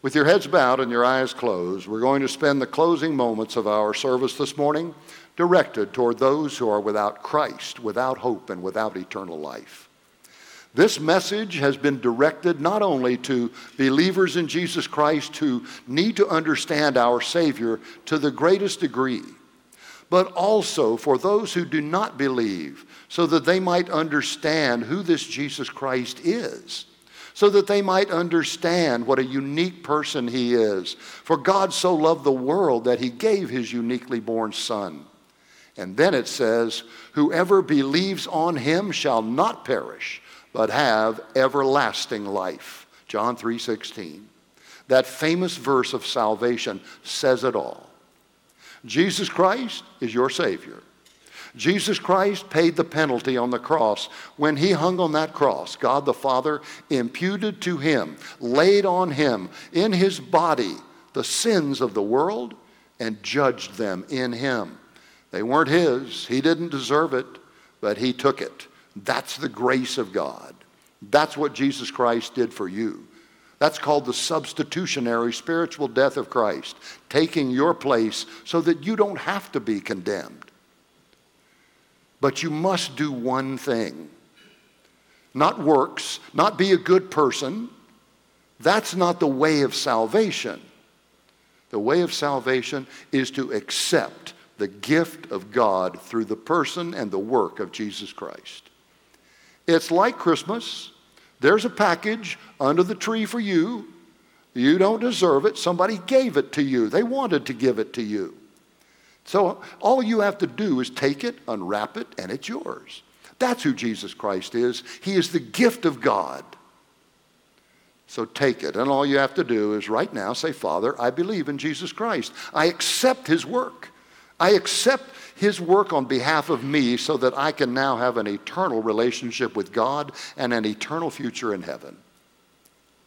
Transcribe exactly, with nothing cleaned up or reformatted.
With your heads bowed and your eyes closed, we're going to spend the closing moments of our service this morning directed toward those who are without Christ, without hope, and without eternal life. This message has been directed not only to believers in Jesus Christ who need to understand our Savior to the greatest degree, but also for those who do not believe, so that they might understand who this Jesus Christ is, so that they might understand what a unique person he is. For God so loved the world that he gave his uniquely born Son. And then it says, whoever believes on him shall not perish, but have everlasting life. John three sixteen. That famous verse of salvation says it all. Jesus Christ is your Savior. Jesus Christ paid the penalty on the cross. When he hung on that cross, God the Father imputed to him, laid on him in his body the sins of the world and judged them in him. They weren't his. He didn't deserve it, but he took it. That's the grace of God. That's what Jesus Christ did for you. That's called the substitutionary spiritual death of Christ, taking your place so that you don't have to be condemned. But you must do one thing. Not works, not be a good person. That's not the way of salvation. The way of salvation is to accept the gift of God through the person and the work of Jesus Christ. It's like Christmas. There's a package under the tree for you. You don't deserve it. Somebody gave it to you. They wanted to give it to you. So all you have to do is take it, unwrap it, and it's yours. That's who Jesus Christ is. He is the gift of God. So take it, and all you have to do is right now say, Father, I believe in Jesus Christ. I accept his work. I accept his work on behalf of me so that I can now have an eternal relationship with God and an eternal future in heaven.